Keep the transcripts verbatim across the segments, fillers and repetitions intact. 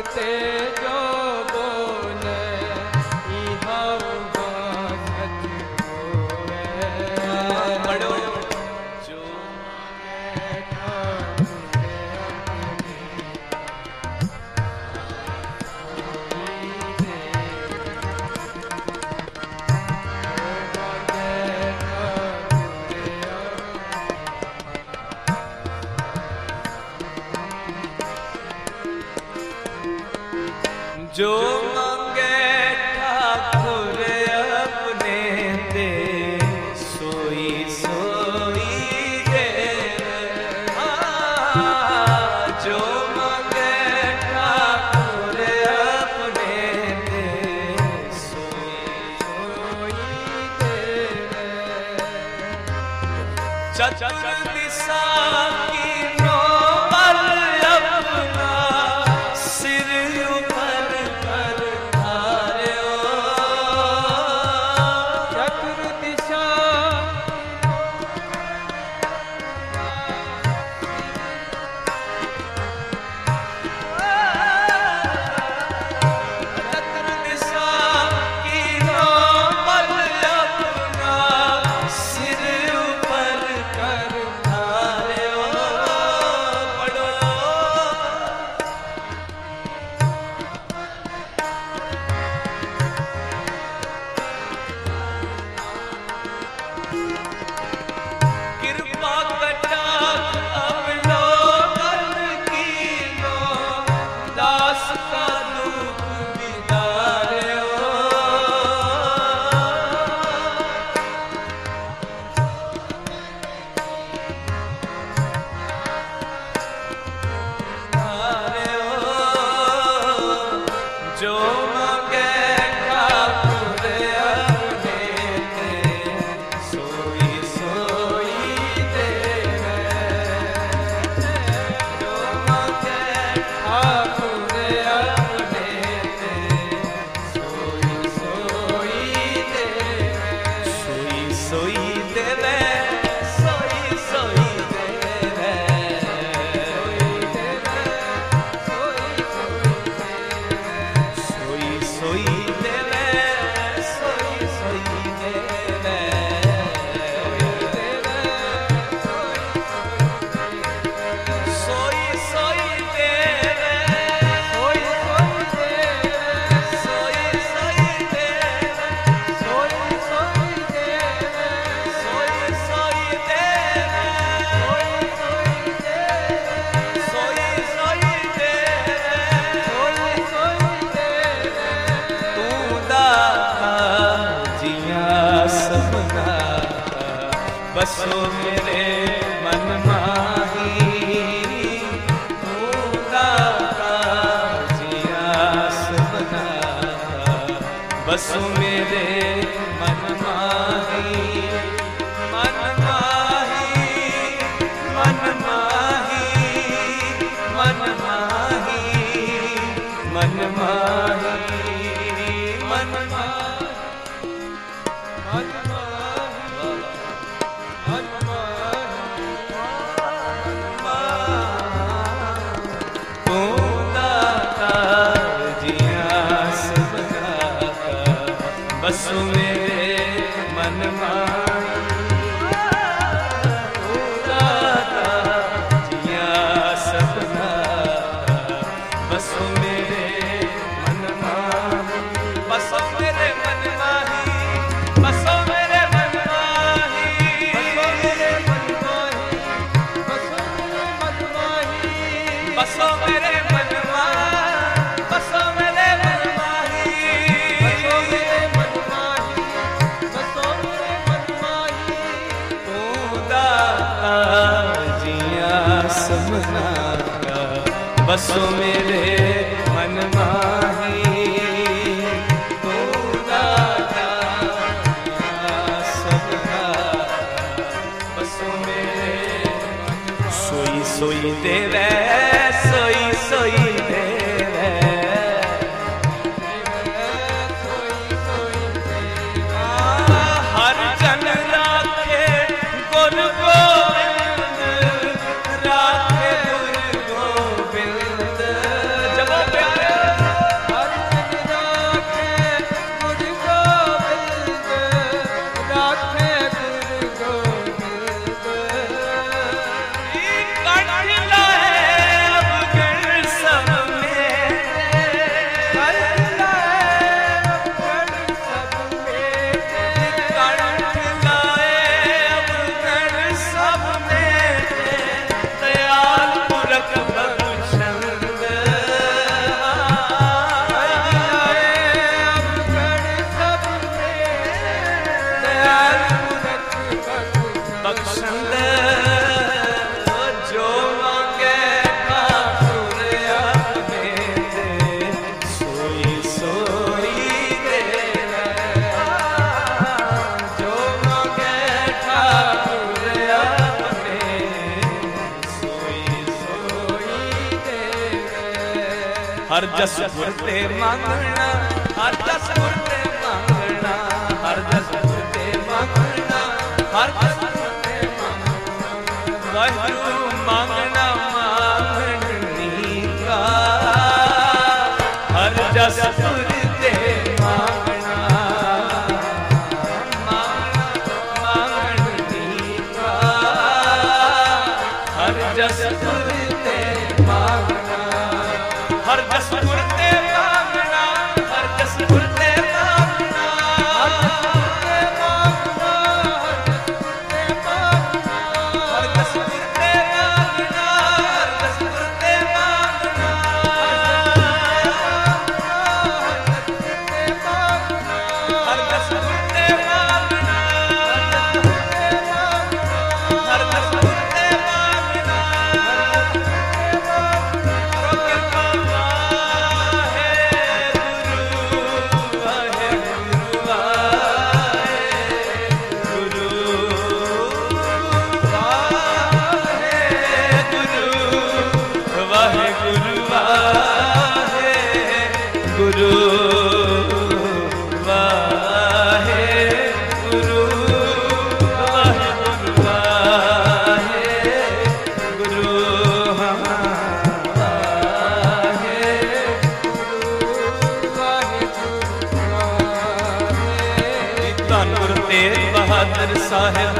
जो मांगे ठाकुर अपने दे, सोई सोई दे। हाँ, जो मांगे ठाकुर अपने दे, सोई सोई दे। चतुर दिशा की बसो मेरे मन माही, तू दाता जिया सपना। बसो मेरे मन माही, मन माही, मन माही, मन माही, मन माही, मन माही, मन माही। बसो मेरे मन माही, तू दाता जिया सपना। बसो मेरे मन माही, बसो मेरे मन माही, बसो मेरे मन माही, बसो मेरे मन माही, बसो मेरे मन माही, बसो मेरे मन माही, बसो मेरे मन माही, बसो मेरे मन माही, तू दाता जिया सपना। बसो मेरे मन माही, तू दाता जिया सपना। बसो मेरे सोई सोई देवे, सोई सोई देवे, हर जन राखे गुर गोविंद, राखे गुर गोविंद। हर जस गुर ते मांगना, हर जस गुर ते मांगना, हर जस गुर ते मांगना, हर जस गुर ते मांगना। वाहिगुरु मांगना मांगनी का, हर जस गुर ते मांगना, मांगना मांगनी का, हर जस गुर ते मांगना, हर जस गुर ते मांगना, हर जस गुर ते मांगना, हर जस गुर ते मांगना, हर जस गुर ते मांगना, हर जस गुर ते मांगना, हर जस गुर ते मांगना, करो कृपा वाहेगुरु, वाहेगुरु, वाहेगुरु, वाहेगुरु, वाहेगुरु, वाहेगुरु, वाहेगुरु, वाहेगुरु, ਧੰਨ ਗੁਰ ਤੇਗ ਬਹਾਦਰ ਸਾਹਿਬ,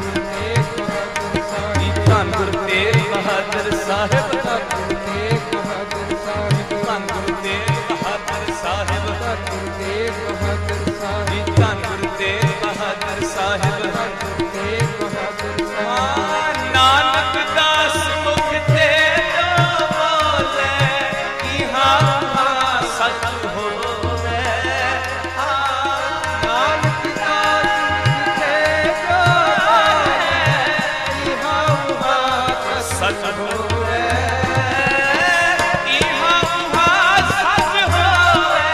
ਧੰਨ ਗੁਰ ਤੇਗ ਬਹਾਦਰ ਸਾਹਿਬ, ਧੰਨ ਗੁਰ ਤੇਗ ਬਹਾਦਰ ਸਾਹਿਬ, ਧੰਨ ਗੁਰ ਤੇਗ ਬਹਾਦਰ ਸਾਹਿਬ, ਨਾਨਕ ਦਾਸ ਮੁਖ ਤੇ ਜੋ ਬੋਲੇ, ਇਹਾ ਸਚ ਹੋਵੇ। ਨਾਨਕ ਦਾਸ ਤੇ ਜੋ ਬੋਲੇ, ਇਹਾ ਸਚ ਹੋਵੇ, ਇਹਾ ਸਚ ਹੋਵੇ,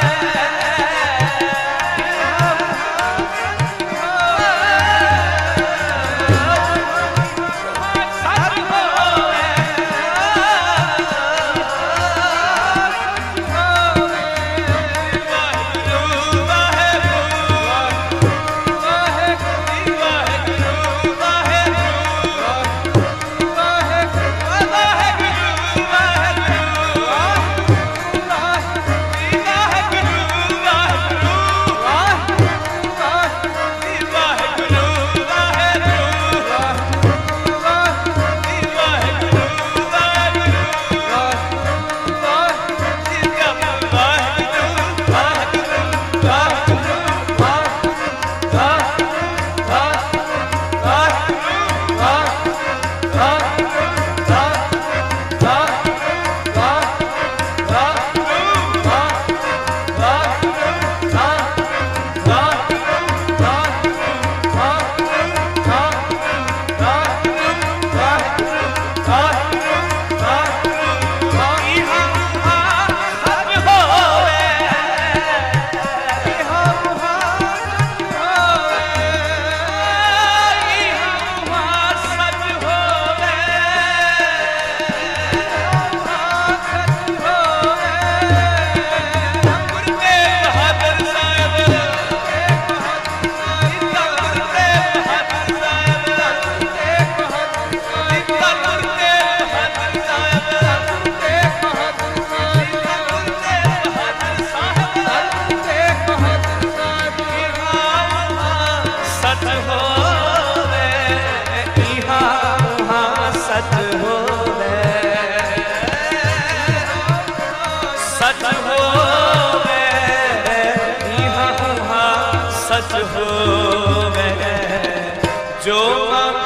सच होवे जो